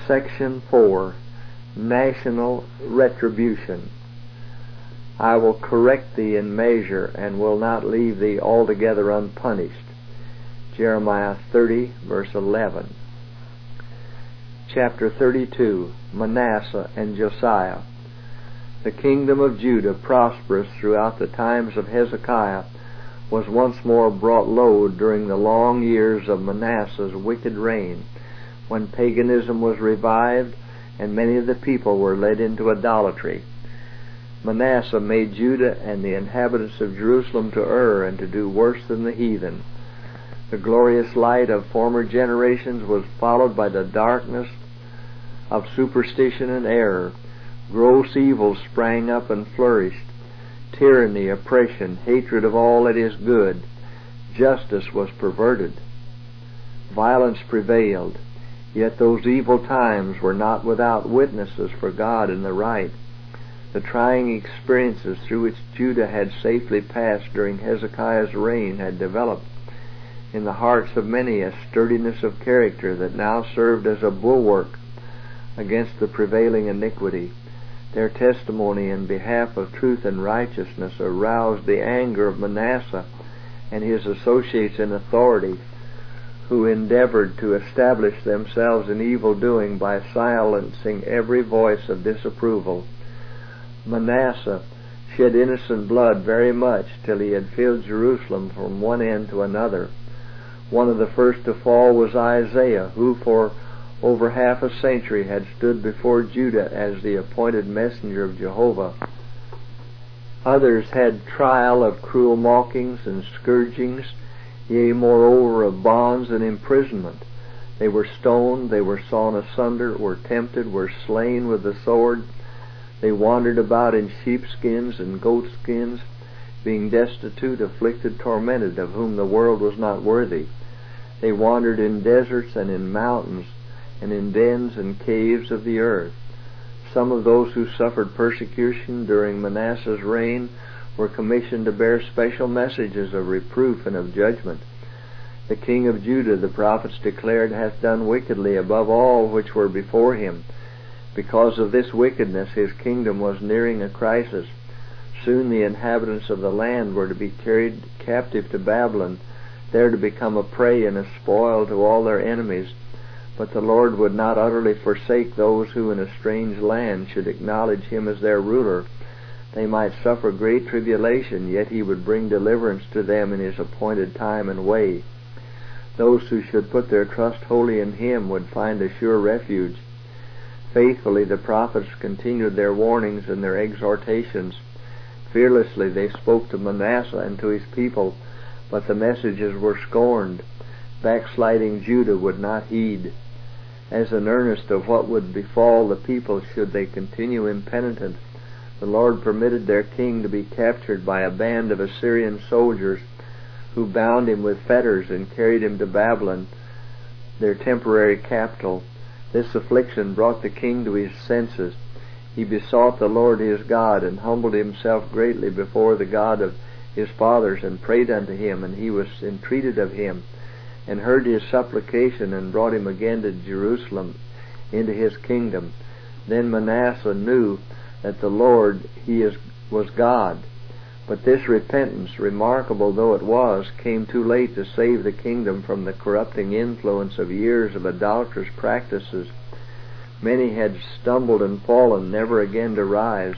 Section 4. National Retribution. I will correct thee in measure, and will not leave thee altogether unpunished. Jeremiah 30, verse 11. Chapter 32. Manasseh and Josiah. The kingdom of Judah, prosperous throughout the times of Hezekiah, was once more brought low during the long years of Manasseh's wicked reign, when paganism was revived and many of the people were led into idolatry. Manasseh made Judah and the inhabitants of Jerusalem to err and to do worse than the heathen. The glorious light of former generations was followed by the darkness of superstition and error. Gross evil sprang up and flourished. Tyranny, oppression, hatred of all that is good. Justice was perverted. Violence prevailed. Yet those evil times were not without witnesses for God and the right. The trying experiences through which Judah had safely passed during Hezekiah's reign had developed in the hearts of many a sturdiness of character that now served as a bulwark against the prevailing iniquity. Their testimony in behalf of truth and righteousness aroused the anger of Manasseh and his associates in authority, who endeavored to establish themselves in evil doing by silencing every voice of disapproval. Manasseh shed innocent blood very much till he had filled Jerusalem from one end to another. One of the first to fall was Isaiah, who for over half a century had stood before Judah as the appointed messenger of Jehovah. Others had trial of cruel mockings and scourgings, yea, moreover, of bonds and imprisonment. They were stoned, they were sawn asunder, were tempted, were slain with the sword. They wandered about in sheepskins and goatskins, being destitute, afflicted, tormented, of whom the world was not worthy. They wandered in deserts and in mountains, and in dens and caves of the earth. Some of those who suffered persecution during Manasseh's reign were commissioned to bear special messages of reproof and of judgment. The king of Judah, the prophets declared, hath done wickedly above all which were before him. Because of this wickedness his kingdom was nearing a crisis. Soon the inhabitants of the land were to be carried captive to Babylon, there to become a prey and a spoil to all their enemies. But the Lord would not utterly forsake those who in a strange land should acknowledge him as their ruler. They might suffer great tribulation, yet he would bring deliverance to them in his appointed time and way. Those who should put their trust wholly in him would find a sure refuge. Faithfully the prophets continued their warnings and their exhortations. Fearlessly they spoke to Manasseh and to his people, but the messages were scorned. Backsliding Judah would not heed. As an earnest of what would befall the people should they continue impenitent, the Lord permitted their king to be captured by a band of Assyrian soldiers, who bound him with fetters and carried him to Babylon, their temporary capital. This affliction brought the king to his senses. He besought the Lord his God, and humbled himself greatly before the God of his fathers, and prayed unto him, and he was entreated of him, and heard his supplication, and brought him again to Jerusalem into his kingdom. Then Manasseh knew that the Lord was God. But this repentance, remarkable though it was, came too late to save the kingdom from the corrupting influence of years of idolatrous practices. Many had stumbled and fallen, never again to rise.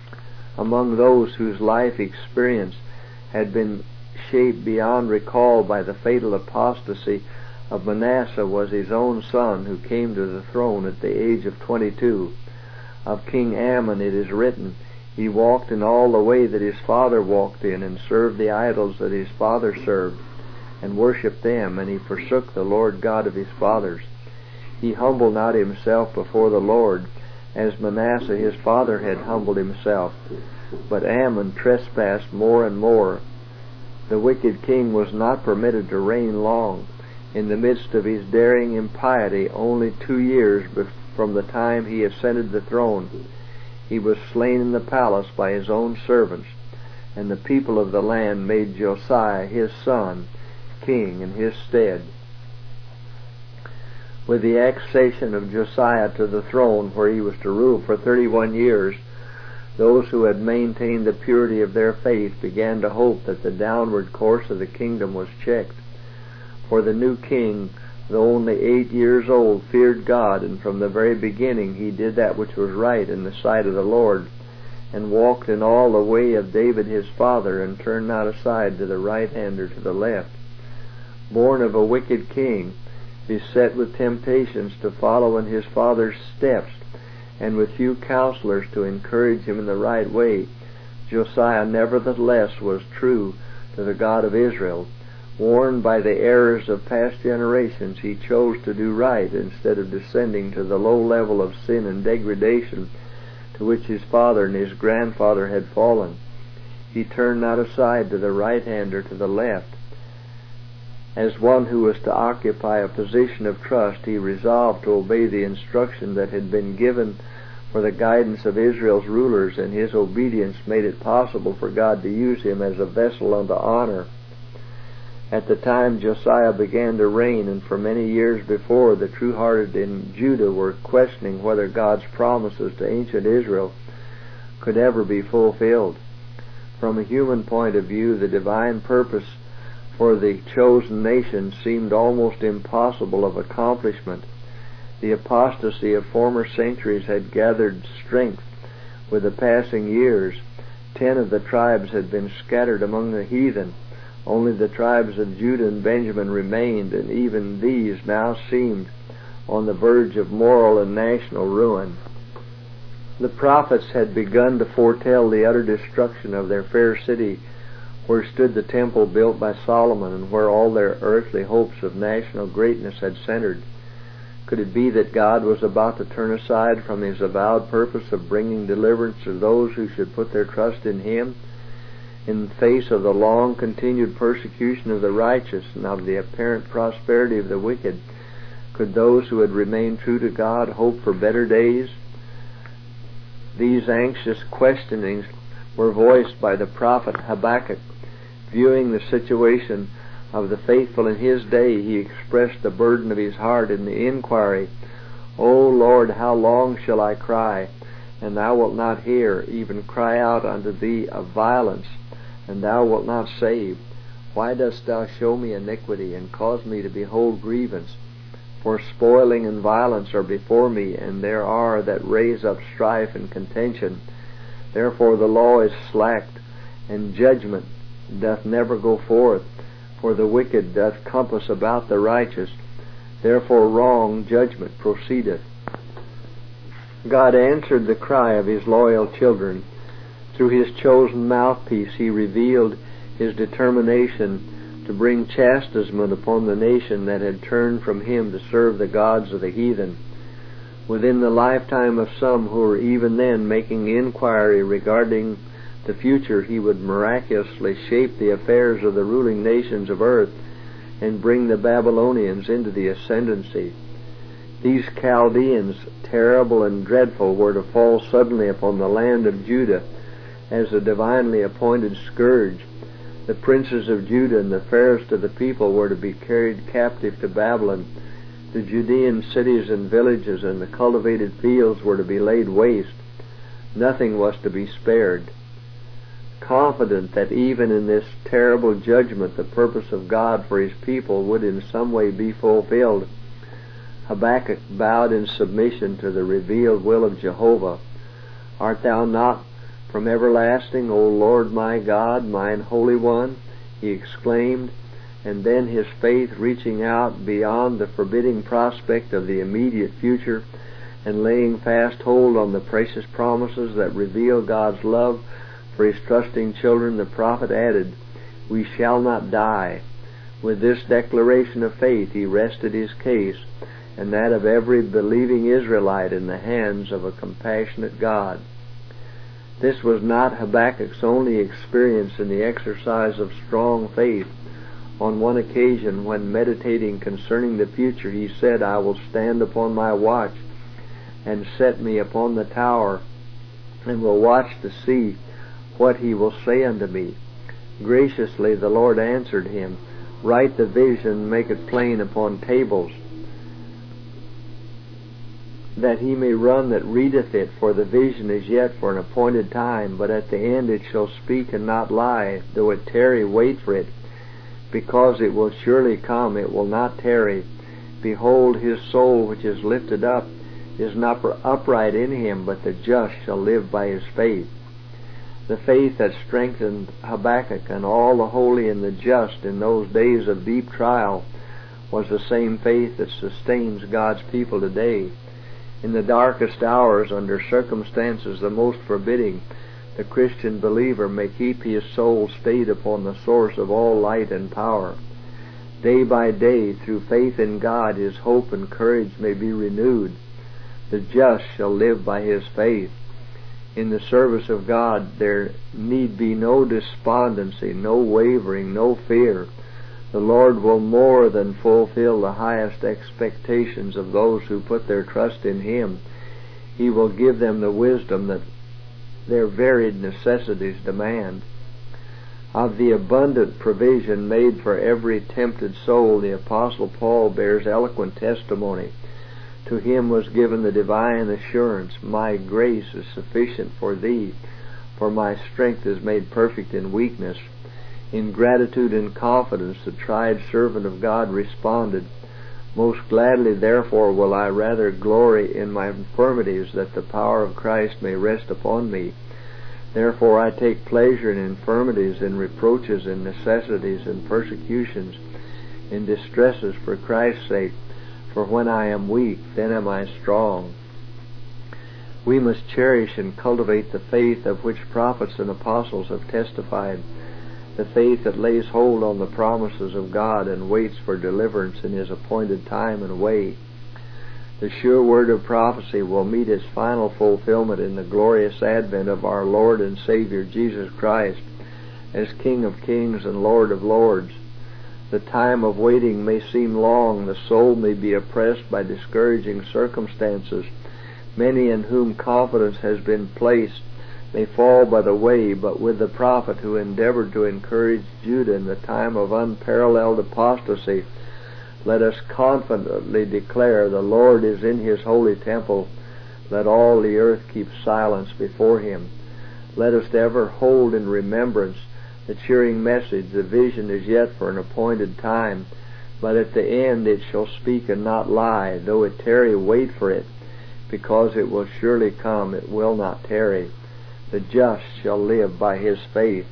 Among those whose life experience had been shaped beyond recall by the fatal apostasy of Manasseh was his own son, who came to the throne at the age of 22. Of King Amon it is written, he walked in all the way that his father walked in, and served the idols that his father served, and worshipped them, and he forsook the Lord God of his fathers. He humbled not himself before the Lord, as Manasseh his father had humbled himself, but Amon trespassed more and more. The wicked king was not permitted to reign long. In the midst of his daring impiety, only 2 years from the time he ascended the throne, he was slain in the palace by his own servants, and the people of the land made Josiah his son king in his stead. With the accession of Josiah to the throne, where he was to rule for 31 years, those who had maintained the purity of their faith began to hope that the downward course of the kingdom was checked. For the new king, though only 8 years old, feared God, and from the very beginning he did that which was right in the sight of the Lord, and walked in all the way of David his father, and turned not aside to the right hand or to the left. Born of a wicked king, beset with temptations to follow in his father's steps, and with few counselors to encourage him in the right way, Josiah nevertheless was true to the God of Israel. Warned by the errors of past generations, he chose to do right instead of descending to the low level of sin and degradation to which his father and his grandfather had fallen. He turned not aside to the right hand or to the left. As one who was to occupy a position of trust, he resolved to obey the instruction that had been given for the guidance of Israel's rulers, and his obedience made it possible for God to use him as a vessel unto honor. At the time Josiah began to reign, and for many years before, the true-hearted in Judah were questioning whether God's promises to ancient Israel could ever be fulfilled. From a human point of view, the divine purpose for the chosen nation seemed almost impossible of accomplishment. The apostasy of former centuries had gathered strength with the passing years. 10 of the tribes had been scattered among the heathen. Only the tribes of Judah and Benjamin remained, and even these now seemed on the verge of moral and national ruin. The prophets had begun to foretell the utter destruction of their fair city, where stood the temple built by Solomon, and where all their earthly hopes of national greatness had centered. Could it be that God was about to turn aside from his avowed purpose of bringing deliverance to those who should put their trust in him? In the face of the long-continued persecution of the righteous and of the apparent prosperity of the wicked, could those who had remained true to God hope for better days? These anxious questionings were voiced by the prophet Habakkuk. Viewing the situation of the faithful in his day, he expressed the burden of his heart in the inquiry, O Lord, how long shall I cry, and thou wilt not hear, even cry out unto thee of violence, and thou wilt not save? Why dost thou show me iniquity, and cause me to behold grievance? For spoiling and violence are before me, and there are that raise up strife and contention. Therefore the law is slacked, and judgment doth never go forth. For the wicked doth compass about the righteous. Therefore wrong judgment proceedeth. God answered the cry of his loyal children. Through his chosen mouthpiece he revealed his determination to bring chastisement upon the nation that had turned from him to serve the gods of the heathen. Within the lifetime of some who were even then making inquiry regarding the future, he would miraculously shape the affairs of the ruling nations of earth and bring the Babylonians into the ascendancy. These Chaldeans, terrible and dreadful, were to fall suddenly upon the land of Judah as a divinely appointed scourge. The princes of Judah and the fairest of the people were to be carried captive to Babylon. The Judean cities and villages and the cultivated fields were to be laid waste. Nothing was to be spared. Confident that even in this terrible judgment the purpose of God for his people would in some way be fulfilled, Habakkuk bowed in submission to the revealed will of Jehovah. Art thou not from everlasting, O Lord my God, mine Holy One? He exclaimed, and then his faith reaching out beyond the forbidding prospect of the immediate future and laying fast hold on the precious promises that reveal God's love for his trusting children, the prophet added, We shall not die. With this declaration of faith he rested his case and that of every believing Israelite in the hands of a compassionate God. This was not Habakkuk's only experience in the exercise of strong faith. On one occasion, when meditating concerning the future, he said, I will stand upon my watch and set me upon the tower, and will watch to see what he will say unto me. Graciously the Lord answered him, Write the vision, make it plain upon tables. that he may run that readeth it, for the vision is yet for an appointed time, but at the end it shall speak and not lie. Though it tarry, wait for it, because it will surely come, it will not tarry. Behold, his soul which is lifted up is not upright in him, but the just shall live by his faith. The faith that strengthened Habakkuk and all the holy and the just in those days of deep trial was the same faith that sustains God's people today. In the darkest hours, under circumstances the most forbidding, the Christian believer may keep his soul stayed upon the source of all light and power. Day by day, through faith in God, his hope and courage may be renewed. The just shall live by his faith. In the service of God there need be no despondency, no wavering, no fear. The Lord will more than fulfill the highest expectations of those who put their trust in Him. He will give them the wisdom that their varied necessities demand. Of the abundant provision made for every tempted soul, the Apostle Paul bears eloquent testimony. To him was given the divine assurance, "My grace is sufficient for thee, for my strength is made perfect in weakness." In gratitude and confidence, the tried servant of God responded, "Most gladly, therefore, will I rather glory in my infirmities, that the power of Christ may rest upon me. Therefore I take pleasure in infirmities, in reproaches, in necessities, in persecutions, in distresses for Christ's sake. For when I am weak, then am I strong." We must cherish and cultivate the faith of which prophets and apostles have testified, the faith that lays hold on the promises of God and waits for deliverance in His appointed time and way. The sure word of prophecy will meet its final fulfillment in the glorious advent of our Lord and Savior Jesus Christ as King of kings and Lord of lords. The time of waiting may seem long, the soul may be oppressed by discouraging circumstances. Many in whom confidence has been placed may fall by the way, but with the prophet who endeavored to encourage Judah in the time of unparalleled apostasy, let us confidently declare, "The Lord is in His holy temple. Let all the earth keep silence before Him." Let us ever hold in remembrance the cheering message, "The vision is yet for an appointed time, but at the end it shall speak and not lie. Though it tarry, wait for it, because it will surely come, it will not tarry. The just shall live by his faith."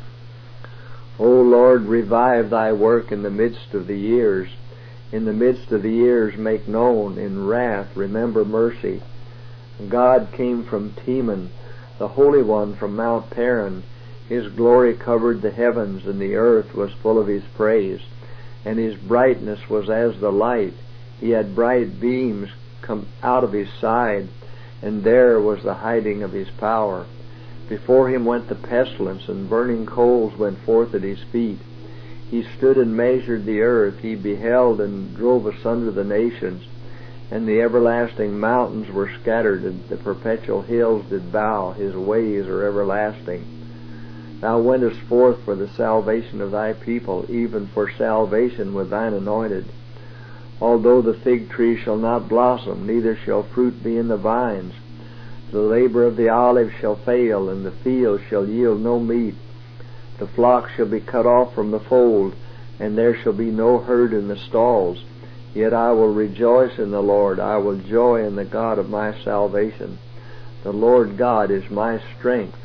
O Lord, revive Thy work in the midst of the years. In the midst of the years make known, in wrath remember mercy. God came from Teman, the Holy One from Mount Paran. His glory covered the heavens, and the earth was full of His praise. And His brightness was as the light. He had bright beams come out of His side, and there was the hiding of His power. Before Him went the pestilence, and burning coals went forth at His feet. He stood and measured the earth. He beheld and drove asunder the nations. And the everlasting mountains were scattered, and the perpetual hills did bow. His ways are everlasting. Thou wentest forth for the salvation of Thy people, even for salvation with Thine anointed. Although the fig tree shall not blossom, neither shall fruit be in the vines, the labor of the olive shall fail, and the field shall yield no meat. The flock shall be cut off from the fold, and there shall be no herd in the stalls. Yet I will rejoice in the Lord. I will joy in the God of my salvation. The Lord God is my strength.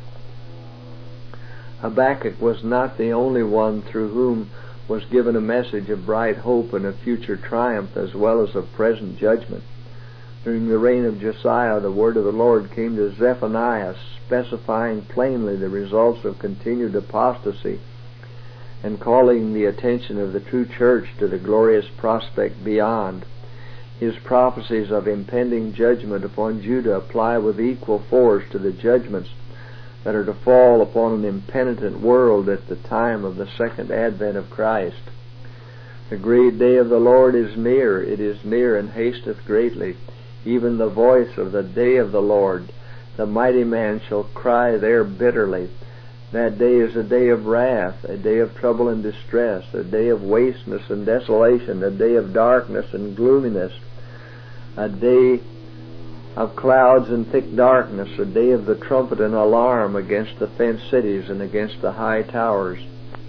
Habakkuk was not the only one through whom was given a message of bright hope and of future triumph, as well as of present judgment. During the reign of Josiah, the word of the Lord came to Zephaniah, specifying plainly the results of continued apostasy and calling the attention of the true church to the glorious prospect beyond. His prophecies of impending judgment upon Judah apply with equal force to the judgments that are to fall upon an impenitent world at the time of the second advent of Christ. The great day of the Lord is near. It is near and hasteth greatly. Even the voice of the day of the Lord. The mighty man shall cry there bitterly. That day is a day of wrath, a day of trouble and distress, a day of wasteness and desolation, a day of darkness and gloominess, a day of clouds and thick darkness, a day of the trumpet and alarm against the fenced cities and against the high towers.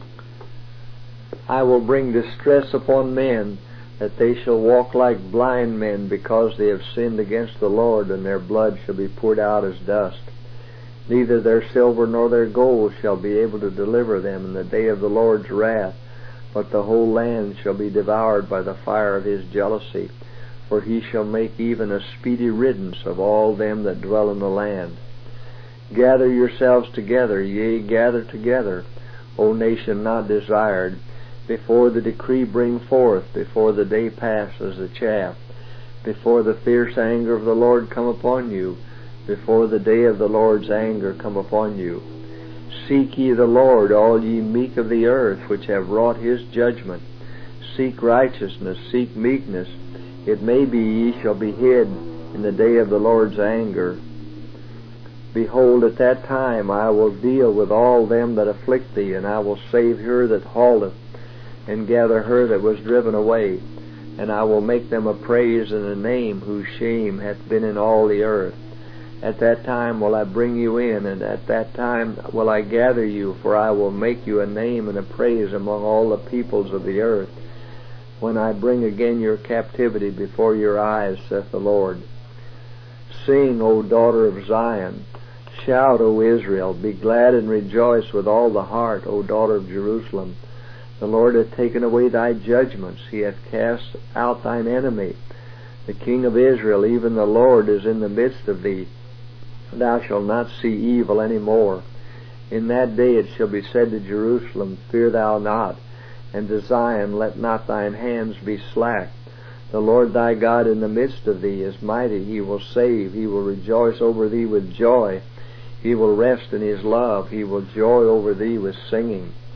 I will bring distress upon men, that they shall walk like blind men, because they have sinned against the Lord, and their blood shall be poured out as dust. Neither their silver nor their gold shall be able to deliver them in the day of the Lord's wrath, but the whole land shall be devoured by the fire of his jealousy, for he shall make even a speedy riddance of all them that dwell in the land. Gather yourselves together, yea, gather together, O nation not desired, before the decree bring forth, before the day pass as the chaff, before the fierce anger of the Lord come upon you, before the day of the Lord's anger come upon you. Seek ye the Lord, all ye meek of the earth, which have wrought his judgment. Seek righteousness, seek meekness. It may be ye shall be hid in the day of the Lord's anger. Behold, at that time I will deal with all them that afflict thee, and I will save her that halteth, and gather her that was driven away. And I will make them a praise and a name, whose shame hath been in all the earth. At that time will I bring you in, and at that time will I gather you, for I will make you a name and a praise among all the peoples of the earth, when I bring again your captivity before your eyes, saith the Lord. Sing, O daughter of Zion. Shout, O Israel. Be glad and rejoice with all the heart, O daughter of Jerusalem. The Lord hath taken away thy judgments. He hath cast out thine enemy. The King of Israel, even the Lord, is in the midst of thee. Thou shalt not see evil any more. In that day it shall be said to Jerusalem, Fear thou not, and to Zion, Let not thine hands be slack. The Lord thy God in the midst of thee is mighty. He will save. He will rejoice over thee with joy. He will rest in his love. He will joy over thee with singing.